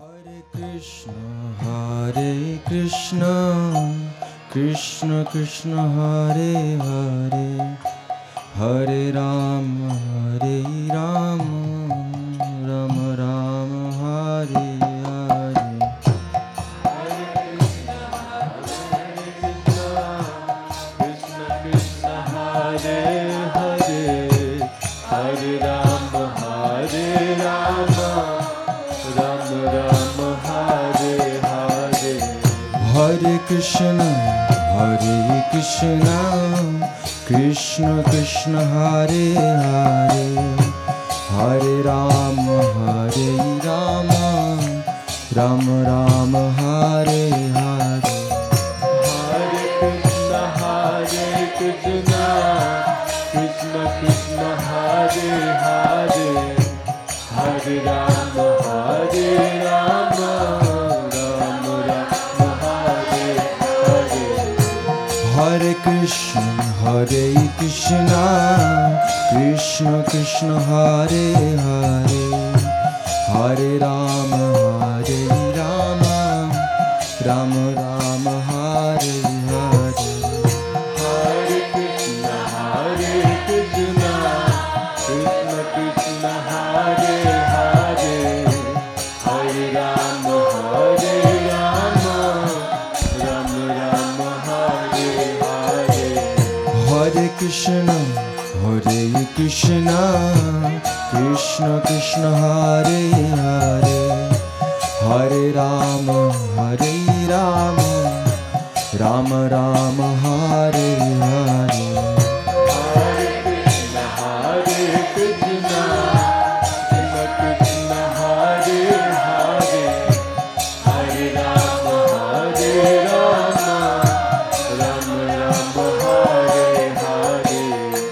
Hare Krishna, Krishna Krishna Hare Hare, Hare Rama, Rama Rama Hare Hare. Hare Krishna, Krishna Krishna Hare Hare, Hare Rama, Rama Rama Hare Hare. Hare Krishna, Krishna Krishna Hare Hare, Hare Rama, Rama Rama Hare Hare. Hare Krishna, Krishna Krishna Hare Hare, Hare Rama, Rama Rama Hare Hare. Hare Krishna, Krishna Krishna Hare Hare, Hare Rama, Rama Rama Hare Hare. Hare Krishna, Krishna Krishna Hare Hare, Hare Rama, Rama Rama Hare Hare. Hare Krishna, Krishna Krishna Hare Hare, Hare Rama, Rama Rama Hare Hare. Hare Krishna, Krishna Krishna Hare Hare, Hare Rama, Rama Rama Hare Hare.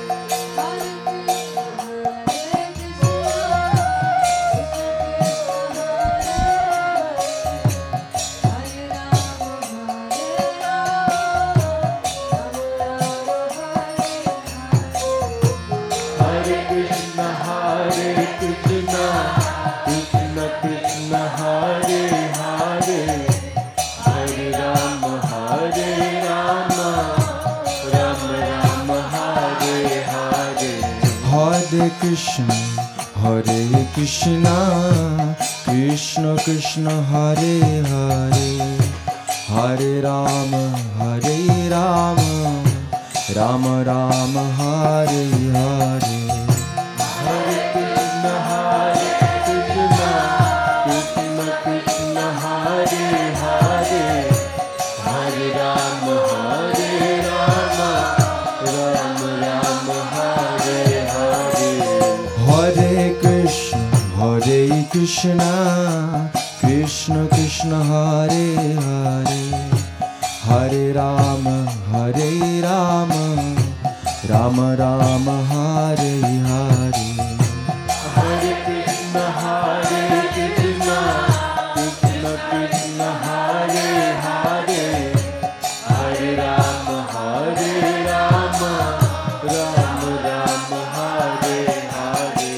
Hare Krishna, Krishna Krishna Hare Hare, Hare Rama, Rama Rama Hare Hare. Hare Krishna, Krishna Krishna Hare Hare, Hare Rama, Rama Rama Hare Hare. Hare Krishna, Krishna Krishna Hare Hare, Hare Rama, Rama Rama Hare Hare. Hare Krishna, Krishna Krishna Hare Hare, Hare Rama, Rama Rama Hare Hare. Hare Krishna, Krishna Krishna Hare Hare, Hare Rama, Rama Rama Hare Hare.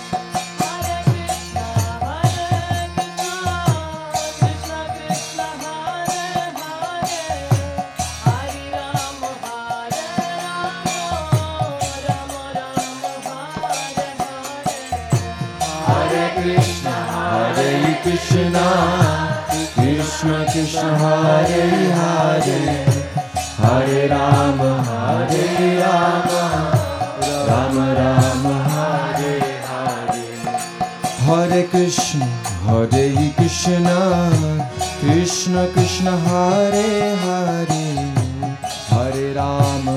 Hare Krishna, Krishna Krishna Hare Hare, Hare Rama, Rama Rama Hare Hare. Hare Krishna, Krishna Krishna Hare Hare, Hare Rama,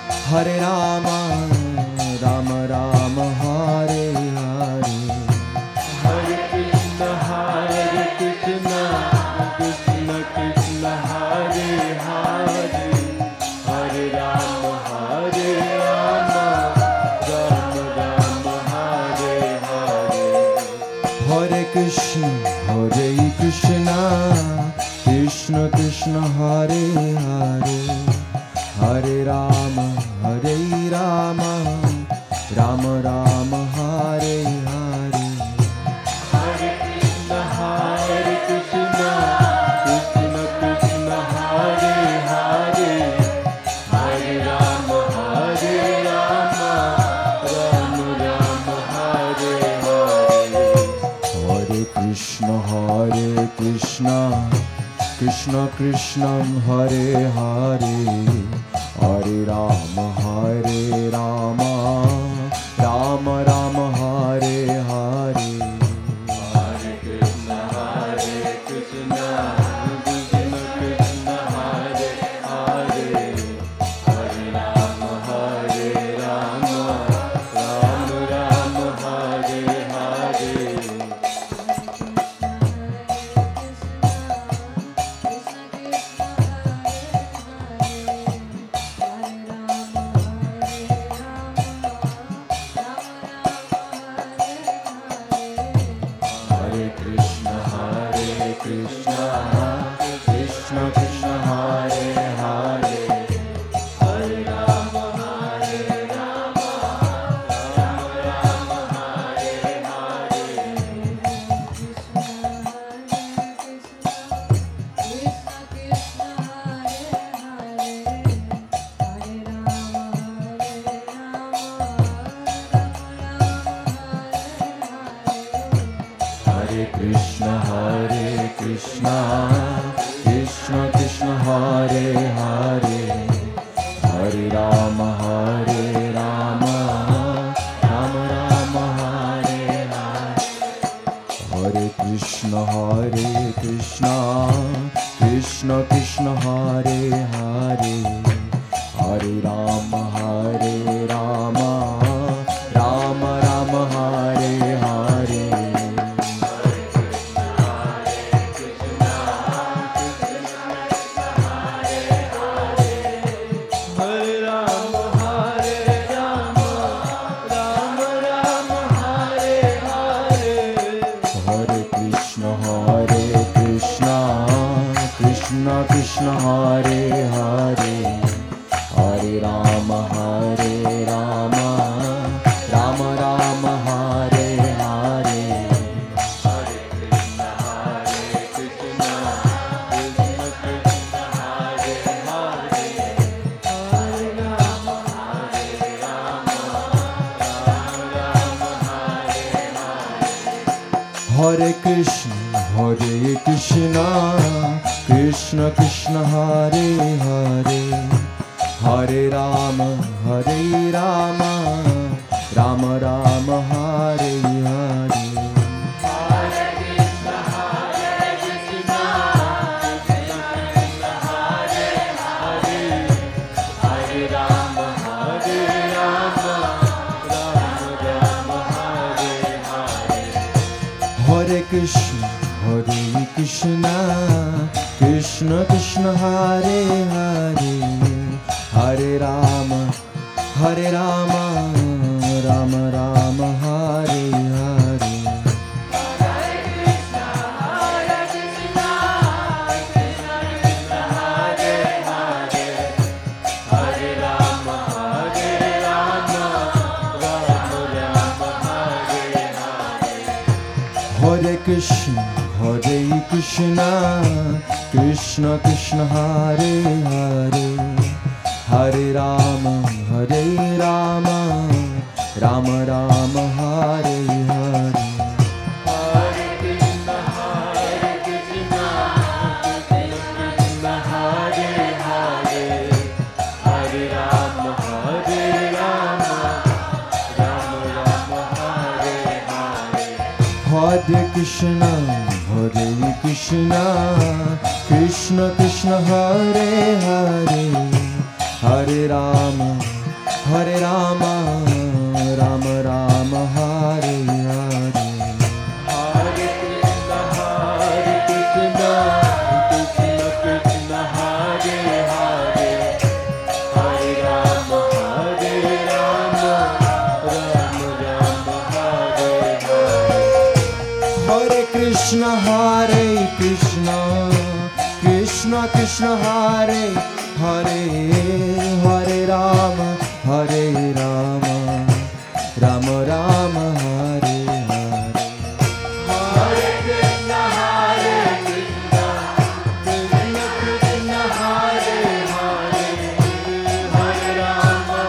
Rama Rama Hare Hare. Hare Krishna, Krishna Krishna Hare Hare, Hare Rama, Rama Rama Hare Hare. Hare Krishna, Krishna Krishna Hare Hare, Hare Rama, Rama Rama Hare Hare. Hare Krishna, Krishna Krishna Krishna Hare Hare Hare Rama Rama Rama Hare Hare Hare Krishna Krishna Krishna Hare Hare Hare Rama Rama Rama Hare Hare Krishna Krishna Krishna Hare Hare Hare Rama Rama Rama Hare Hare Hare Krishna Krishna Krishna Hare Hare Hare Rama Rama Rama Hare Hare Hare Krishna Krishna Krishna Hare Hare Hare Rama Rama Rama Hare Hare Krishna Hare Hare Hare Rama Rama Rama Hare Hare Hare Krishna Krishna Krishna Hare Hare Hare Rama Rama Rama Hare Hare Hare Krishna Krishna Krishna Hare Hare Hare Rama Rama Rama Hare Hare Hare Krishna Krishna Krishna Hare Hare Hare Rama Rama Rama Hare Hare Hare Krishna Krishna Krishna Hare Hare Hare Rama Rama Rama Hare Hare Hare Krishna Krishna Krishna Hare Hare Hare Rama Rama Rama Hare Hare Hare Krishna Krishna Krishna Hare Hare Hare Rama Rama Rama Hare Hare Hare Krishna Krishna Krishna Hare Hare Hare Rama Rama Rama Hare Hare Hare Krishna Krishna Krishna Hare Hare Hare Rama Rama Rama Hare Hare Hare Krishna Krishna Krishna Hare Hare Hare Rama Rama Rama Hare Hare Hare Krishna Krishna Krishna Hare Hare Hare Rama Rama Rama Hare Hare Hare Krishna Krishna Krishna Hare Hare Hare Rama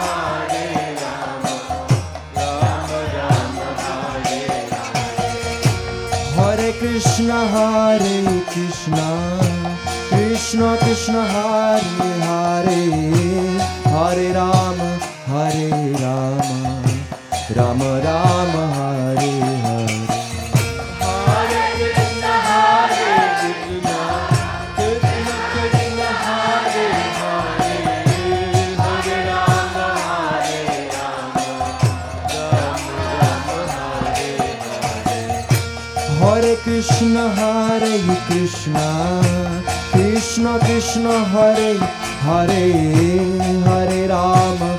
Rama Rama Hare Hare Hare Krishna, Krishna Krishna, Hare Hare, Hare Rama, Rama Rama, Hare Hare. Hare Krishna, Krishna Krishna, Hare Hare, Hare Rama, Rama Rama, Hare Hare. Hare Krishna, Krishna Krishna, Hare Hare, Hare Rama,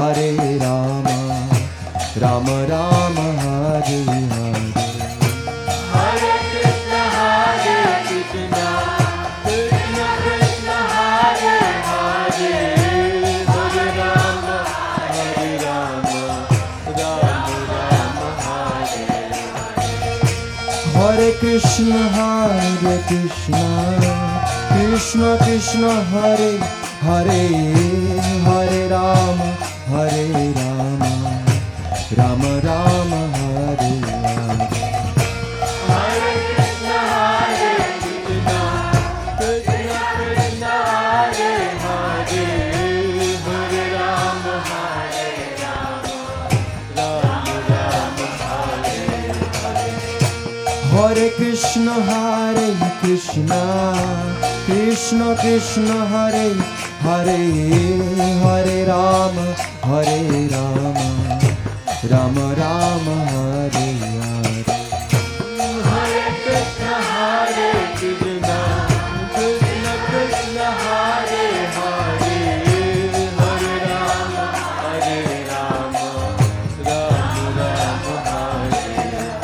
Rama Rama, Hare Hare. Hare Krishna, Krishna Krishna, Hare Hare, Hare Rama, Rama Rama, Hare Hare. Hare Krishna, Krishna Krishna, Hare Hare, Hare Rama, Rama Rama, Hare Hare. Hare Krishna, Krishna Krishna, Hare Hare, Hare Rama, Rama Rama, Hare Hare. Hare Krishna, Krishna Krishna, Hare Hare, Hare Rama, Rama Rama, Hare Hare. Hare Krishna, Krishna Krishna, Hare Hare, Hare Rama, Rama Rama, Hare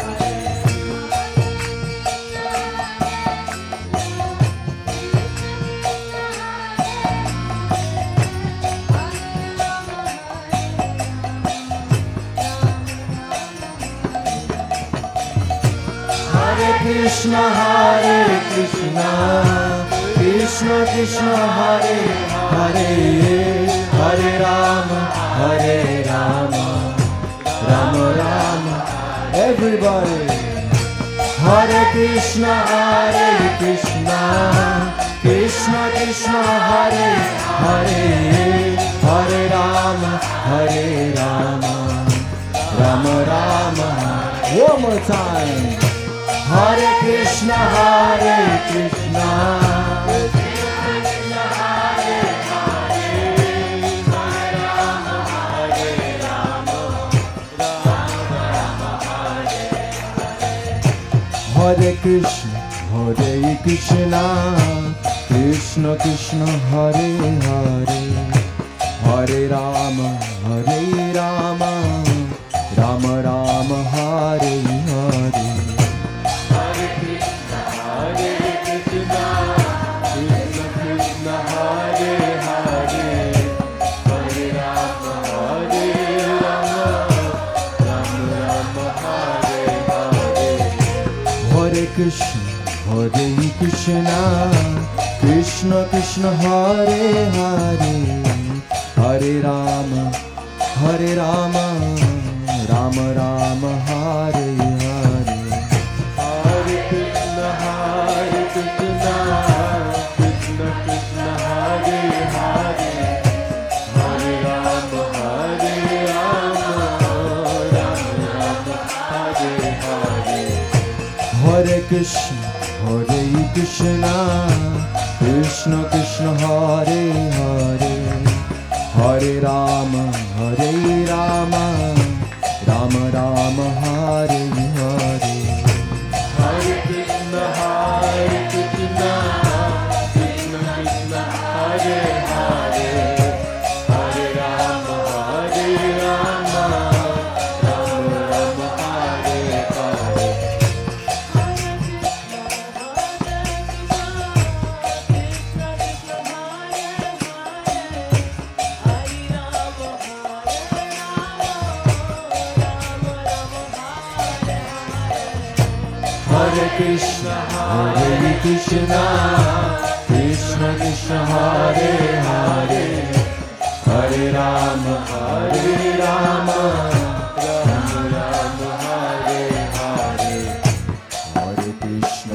Hare Krishna, Krishna Krishna, Hare Hare, Hare Rama, Rama Rama. Everybody. Hare Krishna, Krishna Krishna, Hare Hare, Hare Rama, Rama Rama. One more time. Hare Krishna, Krishna Hare Krishna, Krishna Krishna, Hare Hare, Hare Rama, Rama Rama, Hare Hare. Hare Krishna, Krishna Krishna, Hare Hare, Hare Rama, Rama Rama, Hare Hare. Hare Krishna, Krishna Krishna, Hare Hare, Hare Rama, Rama Rama, Hare Hare. Hare Krishna, Krishna Krishna, Hare Hare, Hare Rama, Rama Rama, Hare Hare. Hare Krishna, Krishna Krishna, Hare Hare, Hare Rama, Rama Rama, Hare Hare. Hare Krishna, Krishna Krishna, Hare Hare, Hare Rama, Rama Rama, Hare Hare. Hare Krishna, Krishna Krishna, Hare Hare, Hare Rama, Rama Rama Rama, Hare Hare. Hare Krishna.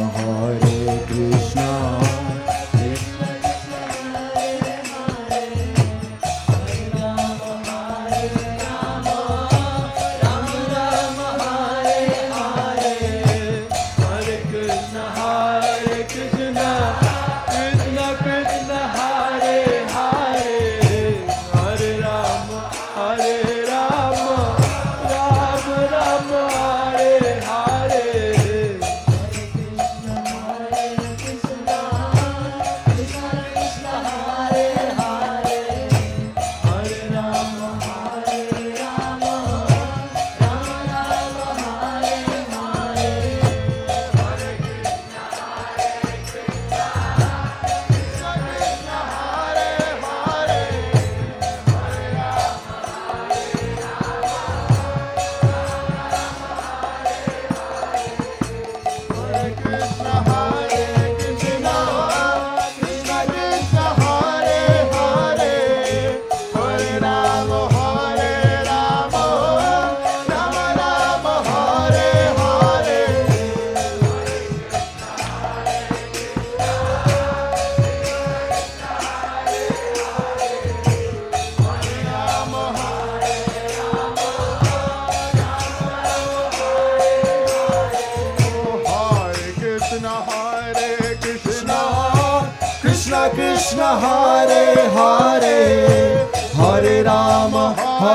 Hare Krishna, Krishna Krishna Hare Hare, Hare Rama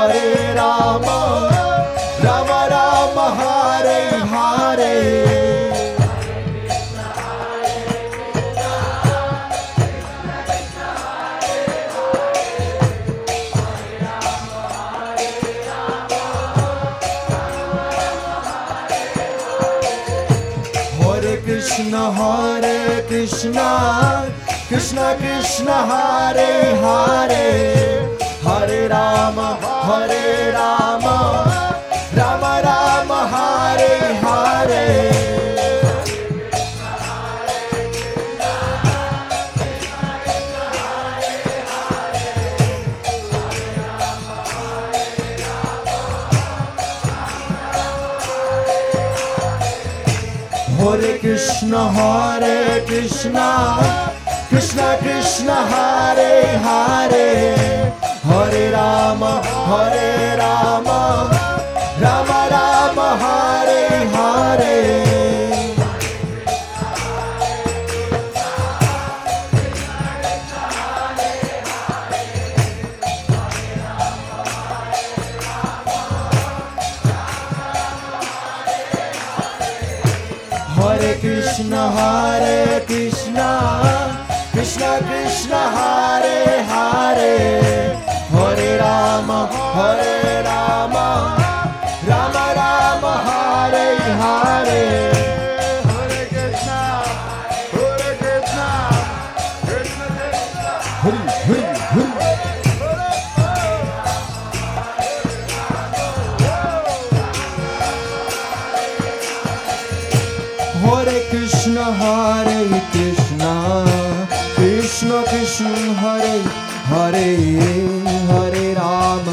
Rama Rama Hare Hare. Hare Krishna, Krishna Krishna Hare Hare, Hare Rama Rama Rama Hare Hare. Hare Krishna, Krishna Krishna Hare Hare, Hare Rama Rama Rama Hare Hare. Hare Krishna, Krishna Krishna Hare Hare, Hare Rama Rama Rama Hare Hare. Hare Krishna, Krishna Krishna, Hari Hari Hari. Hare Krishna, Krishna Krishna Hare Hare, Hare Rama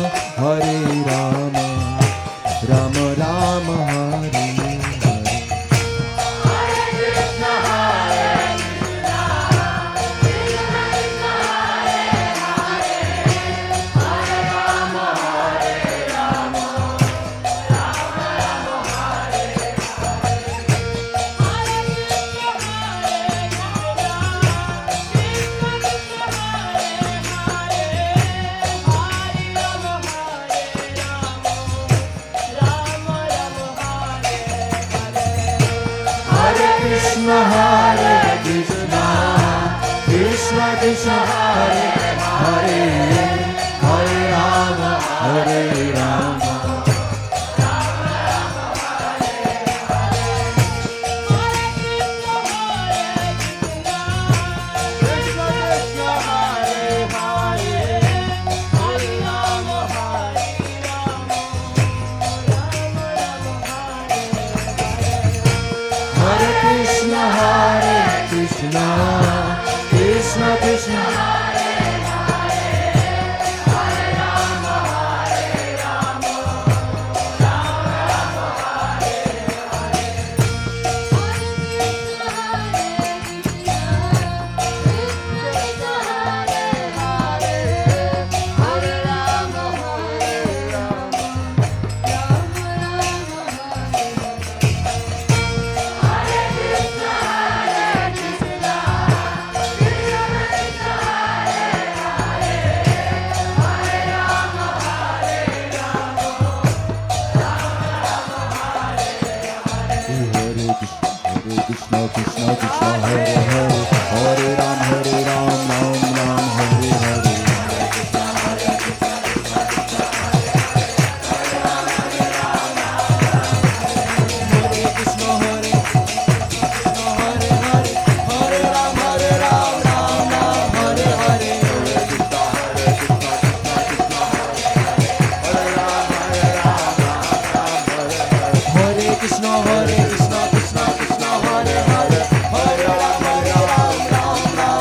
Rama Rama Hare Hare. Hare Krishna, Krishna Krishna Hare Hare, Hare Rama Krishna Krishna Hare Hare, Hare Rama Hare Krishna, Krishna Krishna. Krishna Krishna Krishna Hare Hare, Hare Ram Ram Ram Hare Hare. Hare Krishna, Krishna Krishna Hare Hare, Hare Ram Ram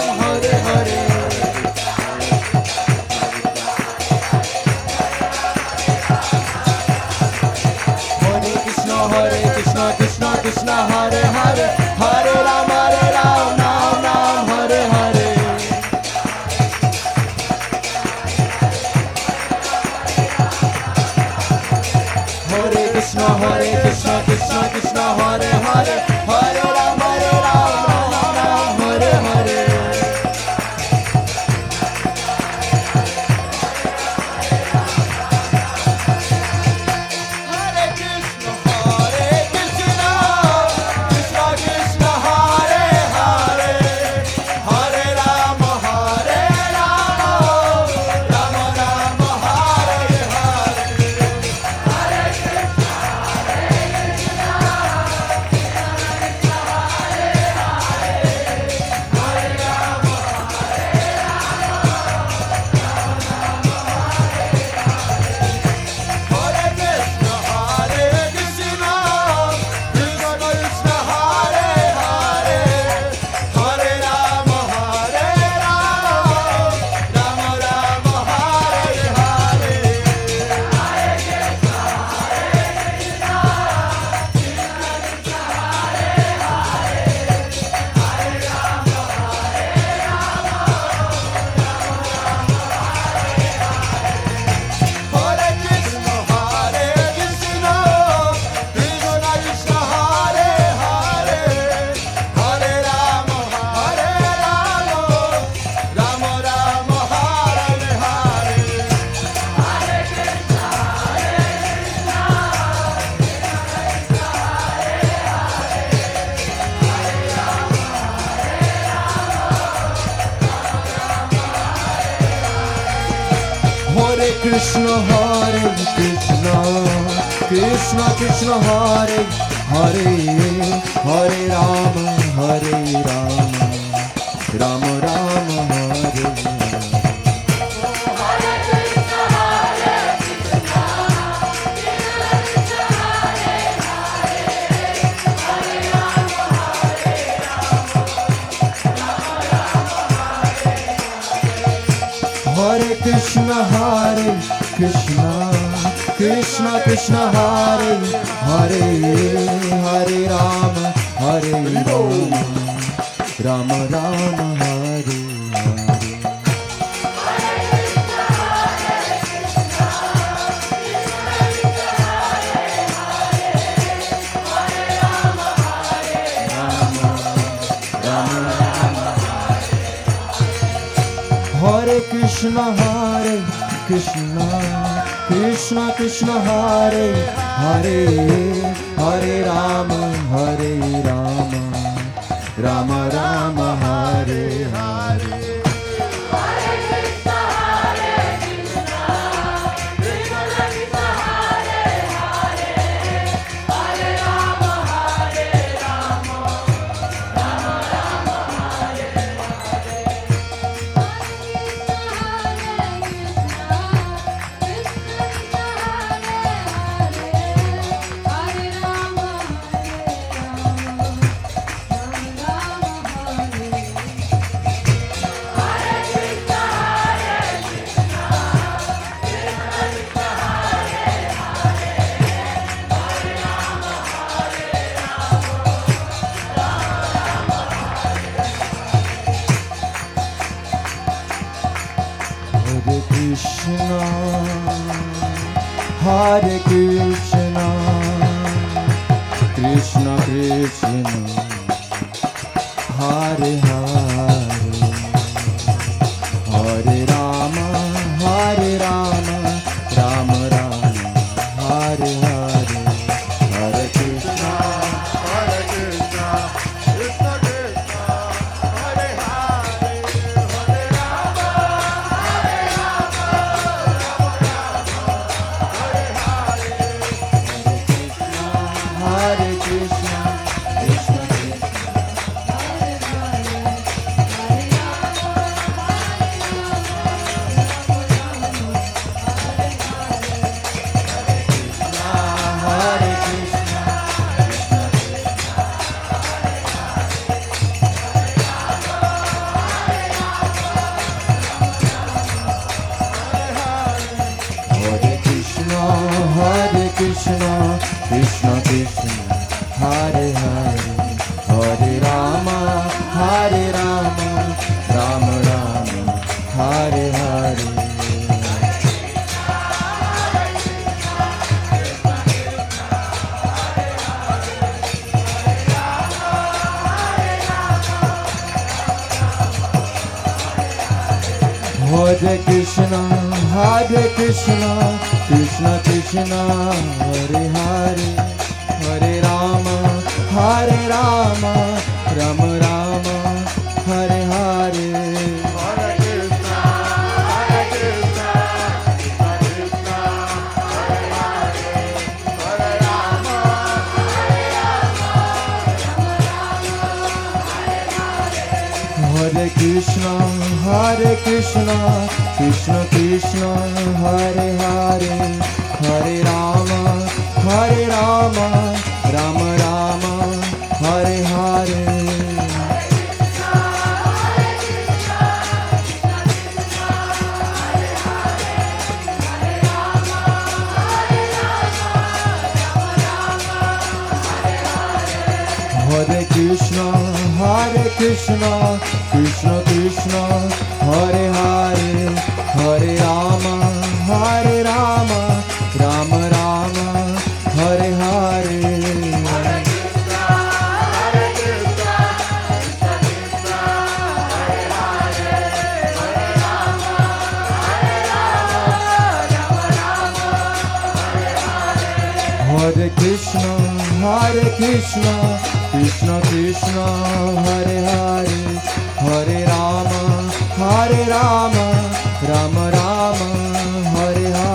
Krishna, Hare Krishna, Krishna Krishna, Hare Hare, Hare Rama, Hare Rama, Rama Rama, Hare Hare. Hare Krishna, Hare Krishna, Krishna Krishna, Hare Hare, Hare Rama, Hare Rama, Rama Rama, Hare Hare. Hare Krishna, Hare Krishna, Krishna Krishna, Hare Hare, Hare Rama, Hare Rama, Rama Rama, Hare Hare. Hare Krishna, Krishna Krishna, Hare Hare, Hare Rama, Hare Rama, Rama Rama, Hare Hare, Hare Krishna, Hare Krishna, Krishna Krishna, Hare Hare, Hare Rama, Hare Rama, Hare Krishna, Krishna Krishna, Hare Krishna, Hare Krishna, Hare Krishna, Krishna Krishna, Hare Hare, Hare Rama, Hare Rama, Rama Rama, Hare Hare. Hare Krishna, Hare Krishna, Krishna Krishna, Hare Hare, Hare Rama, Hare Rama, Rama Rama, Hare Hare. Hare Krishna, Hare Krishna, Krishna Krishna, Hare Hare, Hare Rama, Hare Rama, Hare Krishna, Hare Krishna, Krishna Krishna, Hare Hare, Hare Rama, Hare Rama, Rama Rama, Hare Hare. Hare Krishna, Hare Krishna, Krishna Krishna, Hare Hare, Hare Rama, Hare Rama, Rama Rama, Hare Hare. Hare Krishna, Hare Krishna, Krishna Krishna, Hare Hare, Hare Rama, Hare Rama, Rama Rama, Hare Hare.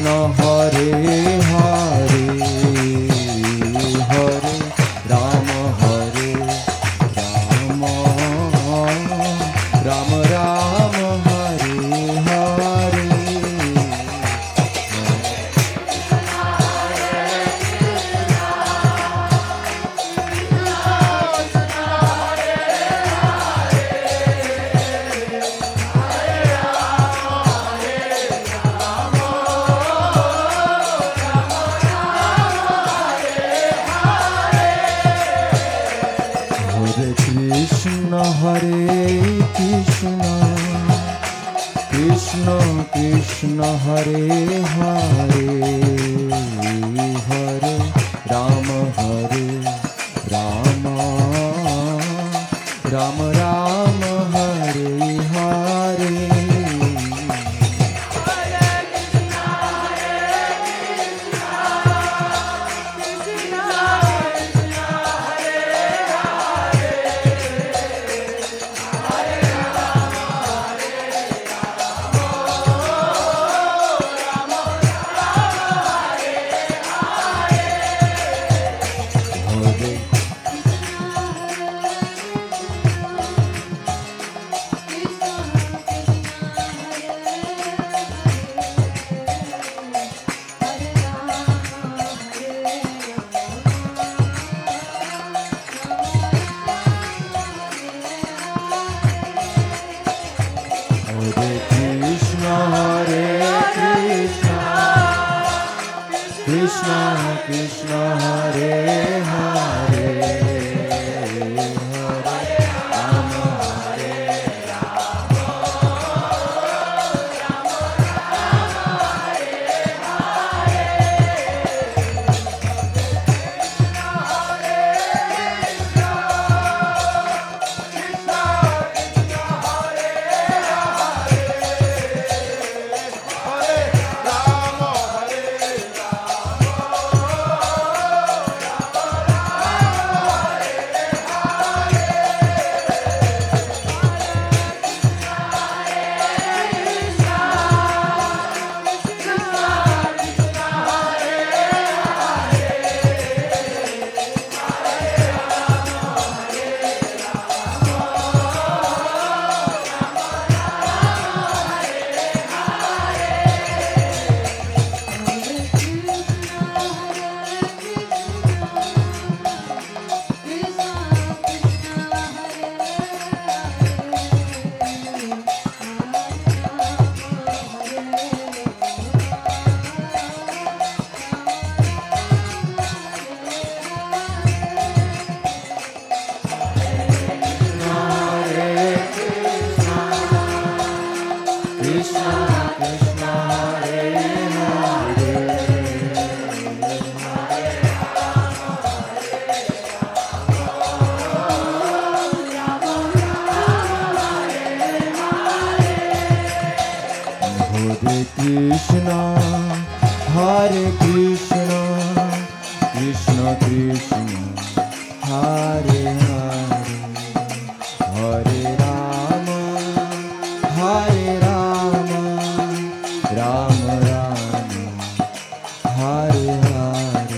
Krishna Hare Hare Hare Rama Hare Rama Rama Rama Hare Hare Hare Krishna Krishna Krishna Hare Hare Hare Rama Hare Rama Rama Rama Hare Hare Krishna Krishna Hare Hare Hare Rama Hare Rama Rama Rama Hare Krishna Hare Krishna Krishna Krishna Hare Hare Hare Rama Hare Rama Rama Rama Hare Hare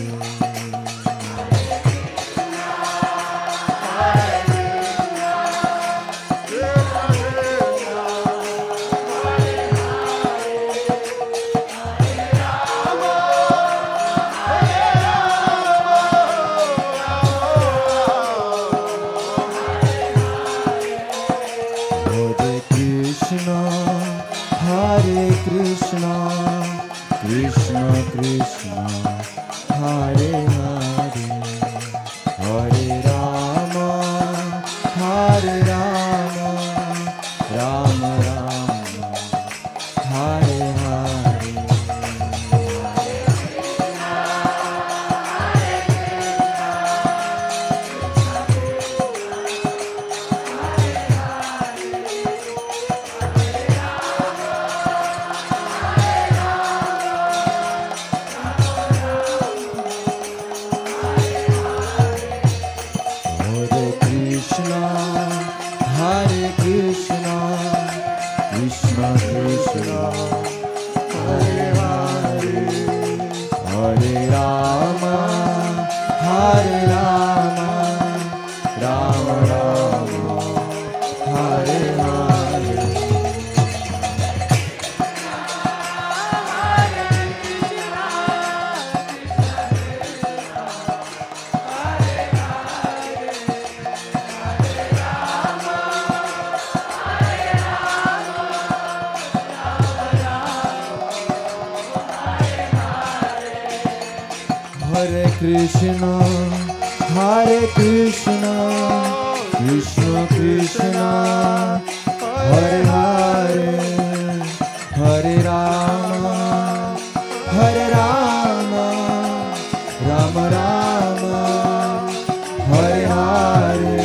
Hare Krishna Krishna Krishna Hare Hare Hare Rama Hare Rama Rama Rama Hare Hare Hare Rama, Hare Rama, Rama Rama, Hare Hare. Hare Krishna, Hare Krishna, Krishna Krishna, Hare Hare, Hare Rama, Hare Rama, Rama Rama, Hare Hare.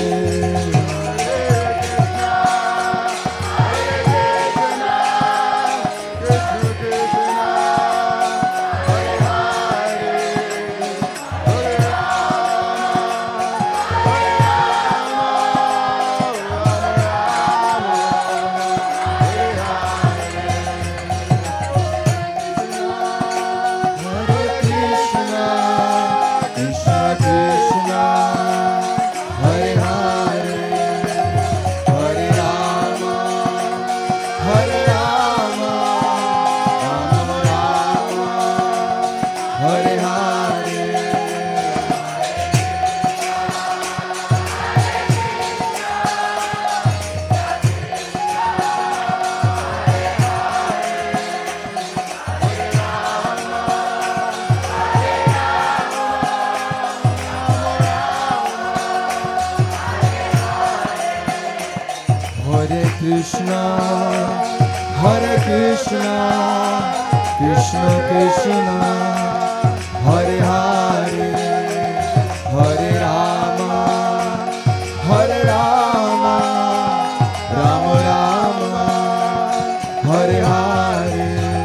Krishna, Hare Krishna, Krishna Krishna, Hare Hare, Hare Rama, Hare Rama, Rama Rama, Hare Hare.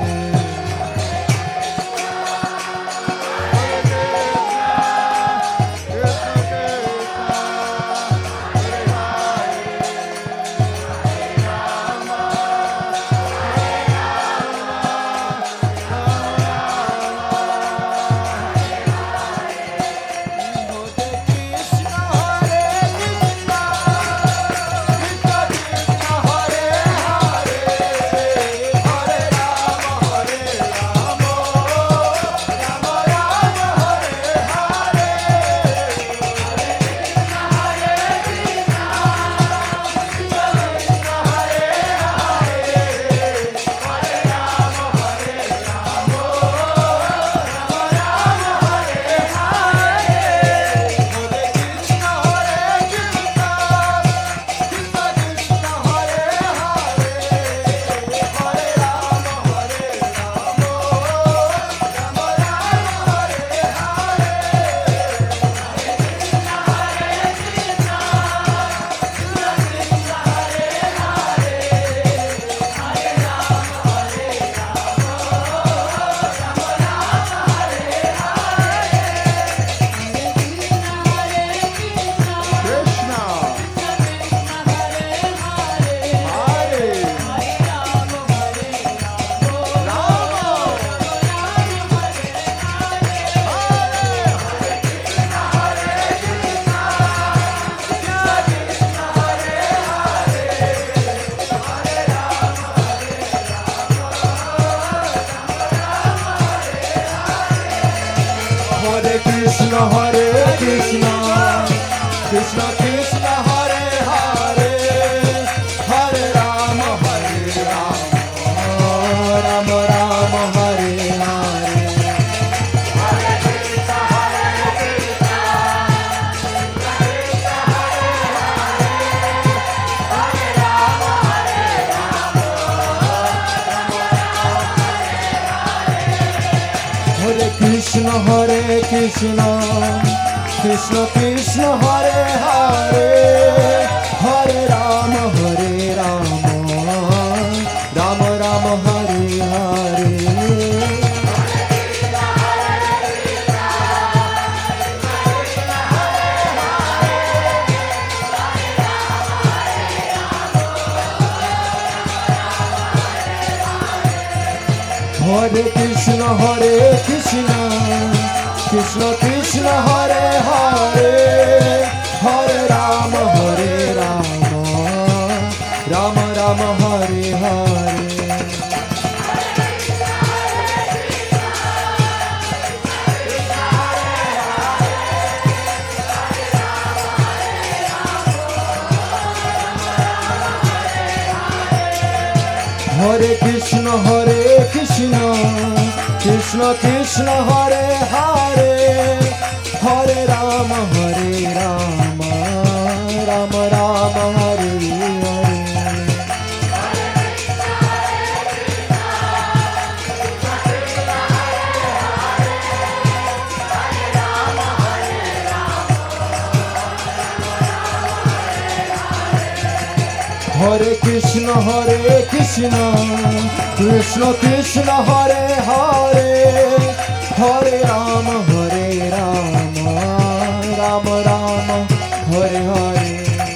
Hare Krishna, Hare Krishna, Krishna Krishna, Hare Hare, Hare Rama, Hare Rama, Rama Rama, Hare Hare. Hare Krishna, Hare Krishna, Krishna Krishna, Hare Hare, Hare Rama, Hare Rama, Rama Rama, Hare Krishna, Hare Krishna, Krishna Krishna, Hare Hare, Hare Rama, Hare Rama, Rama Rama, Hare Hare. Hare Krishna, Hare Krishna, Krishna Krishna Hare Hare Hare Rama Rama Rama Hare Hare Hare Krishna Krishna Krishna Hare Hare Hare Rama Rama Rama Hare Hare Hare Krishna Krishna Krishna Hare Hare Hare Rama Rama Rama Hare Hare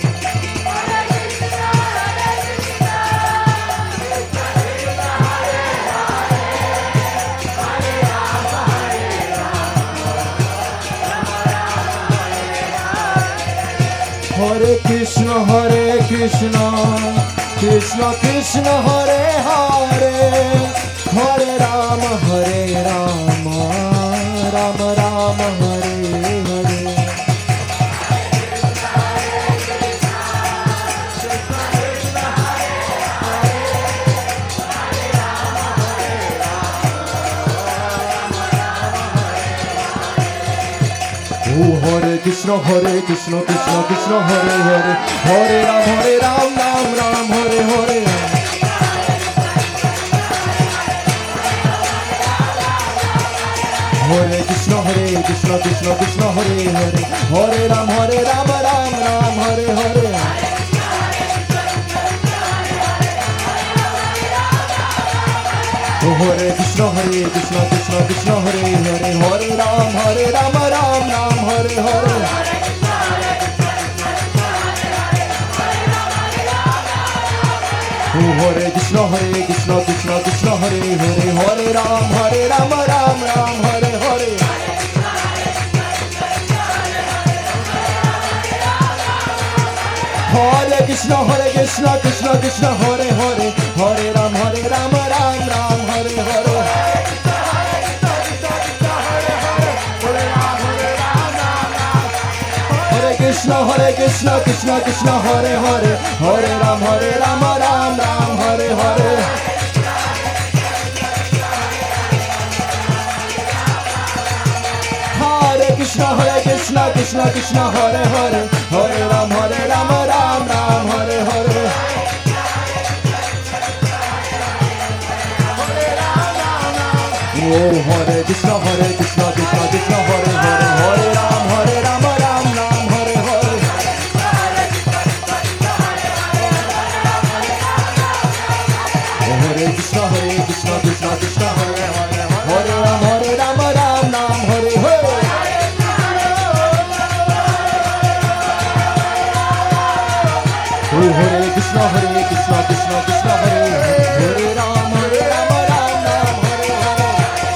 Hare Krishna Krishna Krishna Hare Hare Hare Rama Rama Rama Hare Hare Oh Hare Krishna Krishna Krishna Hare Hare Hare Ram Ram Hare Hare Hare Krishna Krishna Krishna Hare Hare Hare Ram Ram Hare Hare Oh Hare Krishna Krishna Krishna Hare Hare Hare Ram Ram Hare Hare Oh Hare Krishna Krishna Krishna Hare Hare Hare Ram Ram Hare Hare Hare Krishna Krishna Krishna Hare Hare Hare Ram Ram Hare Hare Hare Krishna Krishna Krishna Hare Hare Hare Ram Ram Hare Hare Hare Krishna Krishna Krishna Hare Hare Hare Ram Ram Hare Hare Oh Hare Krishna Krishna Krishna Hare Hare Hare Ram Ram Hare Hare Oh Hare Krishna Krishna Hare Hare Hare Ram Hare Hare Oh Hare Krishna Krishna Hare Hare Ram Hare Hare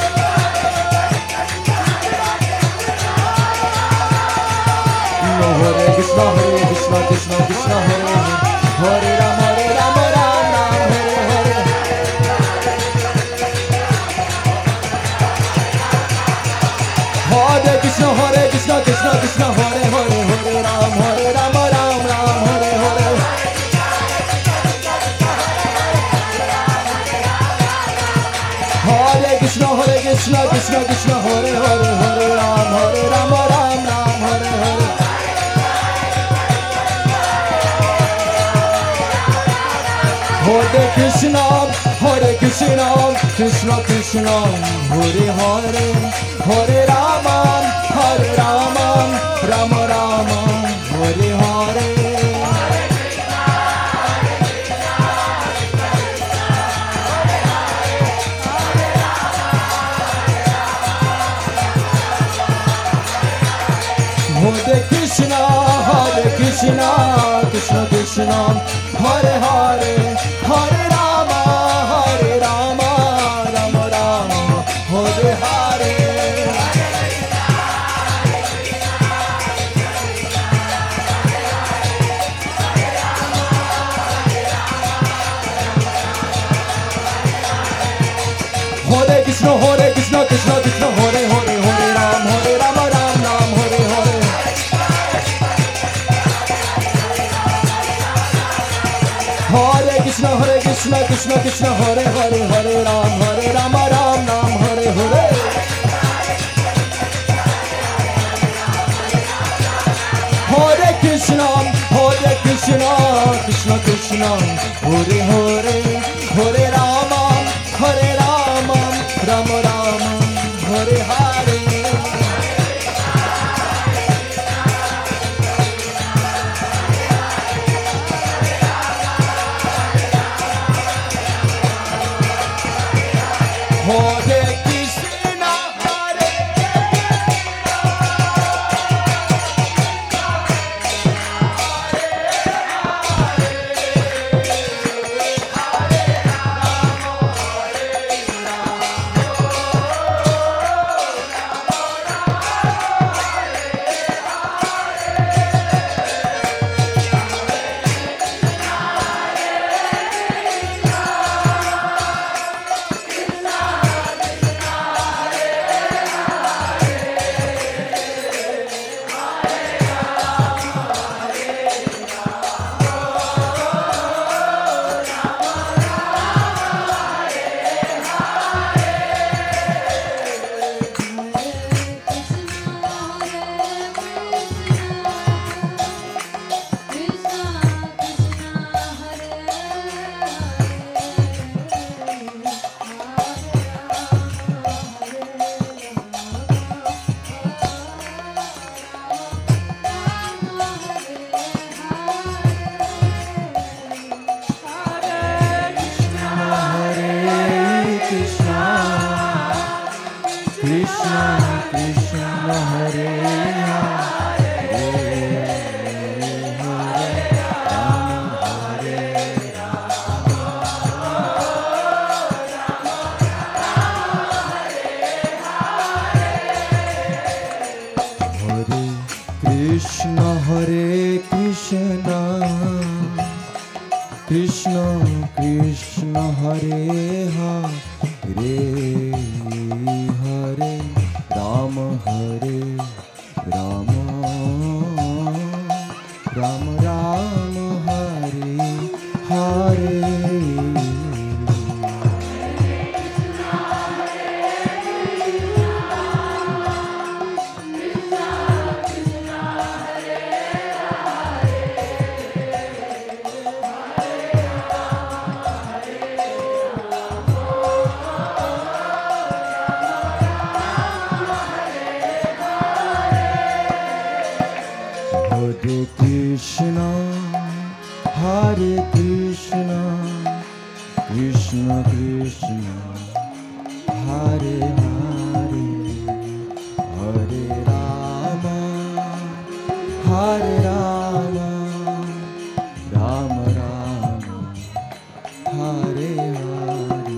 No Hare Krishna Krishna Hare Hare Ram Hare Hare Hare Krishna Krishna Hare Hare Ram Hare Hare Hare Krishna Krishna Hare Hare Ram Hare Hare Hare Krishna Krishna Krishna Hare Hare Hare Rama Rama Rama Hare Hare Hare Krishna Krishna Krishna Hare Hare Hare Rama Rama Rama Hare Hare Krishna Hare Krishna Krishna Krishna Hare Hare Hare Ram Ram Ram Hare Hare Hare Krishna Krishna Krishna Hare Hare Hare Ram Ram Ram Hare Hare Hare Krishna Krishna Krishna Hare Hare Hare Rama Rama Rama Hare Hare Hare Krishna Krishna Krishna Hare Hare Hare Rama Rama Rama Rama Hare Hare Hare Krishna Krishna Krishna Hare Hare Hare Rama Rama Rama Hare Hare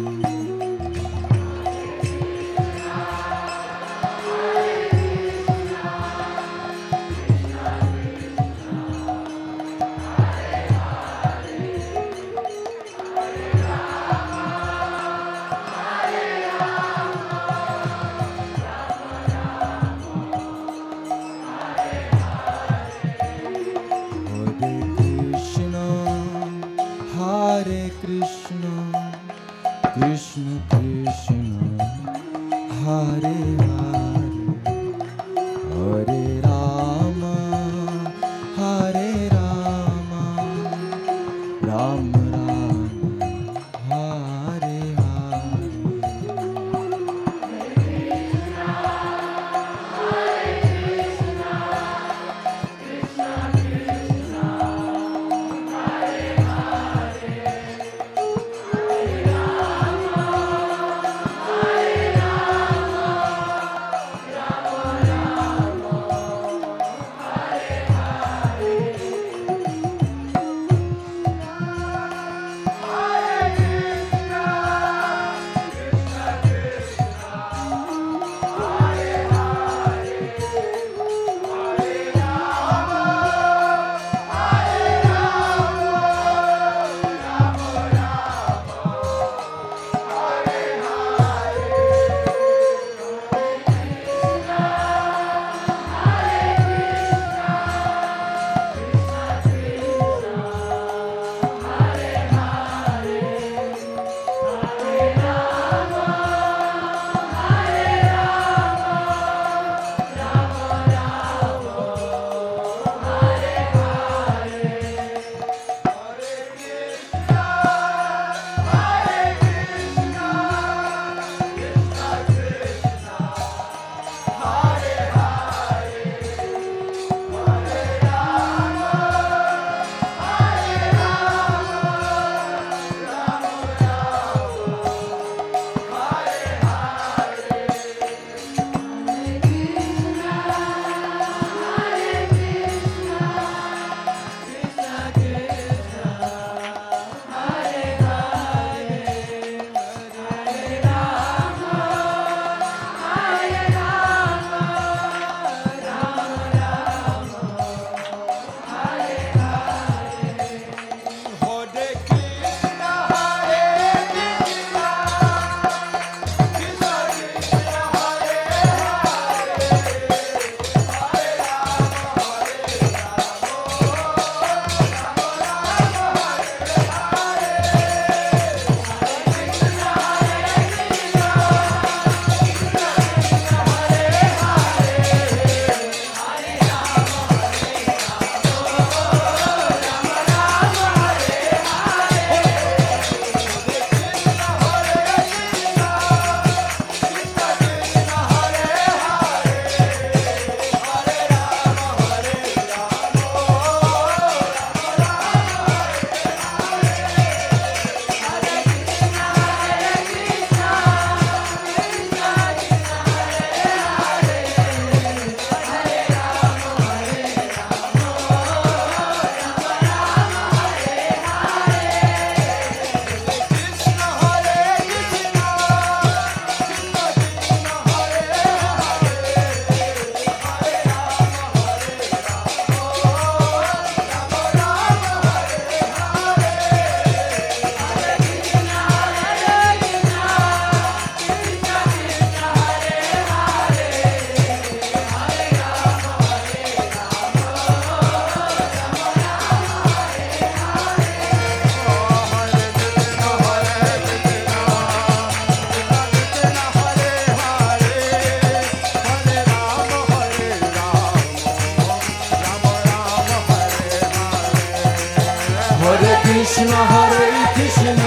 Krishna, Hare Krishna.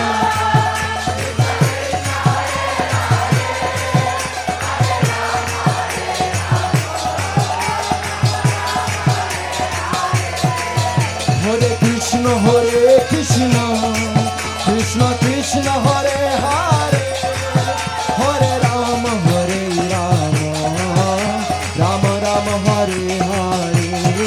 Hare Krishna, Hare Krishna, Krishna Krishna, Hare Hare, Hare Rama, Hare Rama, Rama Rama, Hare Hare.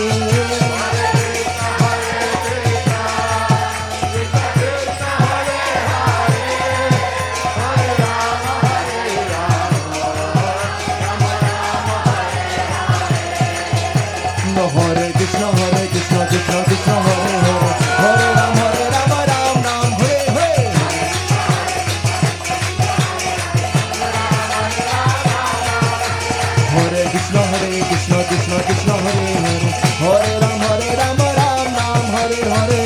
Hare Krishna, Hare Krishna, Krishna Krishna, Hare Hare, Hare Rama, Ram Ram, Hare Hare. Hare Krishna, Hare Krishna, Krishna Krishna, Hare Hare, Hare Rama, Ram Ram, Hare Hare.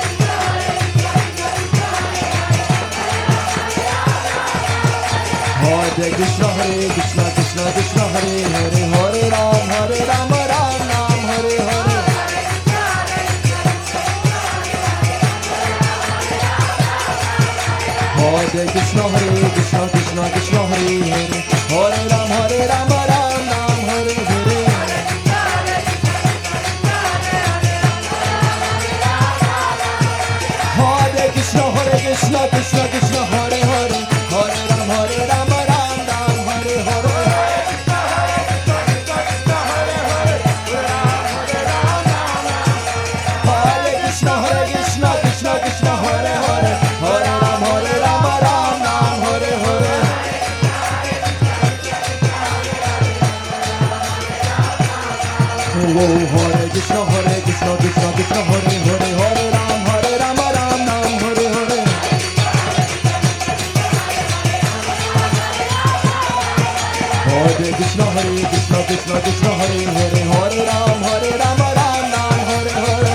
Hare Krishna, Hare Krishna, Krishna Krishna, Hare Hare, Hare Rama, Ram Ram, Hare Hare. Hare Krishna, Hare Krishna, Krishna Krishna, Hare Hare, Hare Rama, Ram Ram, Hare Hare. Hare Krishna, Hare Krishna, Krishna Krishna, Hare Hare, Hare Rama, Ram Ram, Hare Hare. Hare Krishna, Hare Krishna, Krishna Krishna, Hare Hare, Hare Rama, Ram Ram, Hare Hare. Oh, Hare Krishna, Hare Krishna, Krishna Krishna, Hare Hare, Hare Rama, Ram Ram, Hare Hare. Hare Krishna, Hare Krishna, Krishna Krishna, Hare Hare, Hare Rama, Ram Ram, Hare Hare.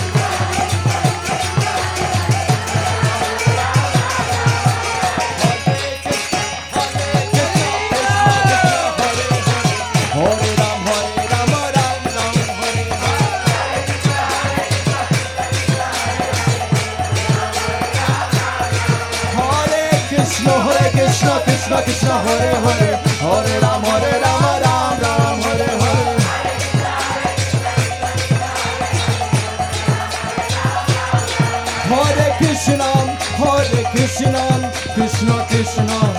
Hare Rama, Ram Ram, Hare Hare. Hare Krishna, Hare Krishna, Krishna Krishna, Hare Hare, Hare Rama, Ram Ram, Hare Hare. Hare Krishna, Krishna Krishna,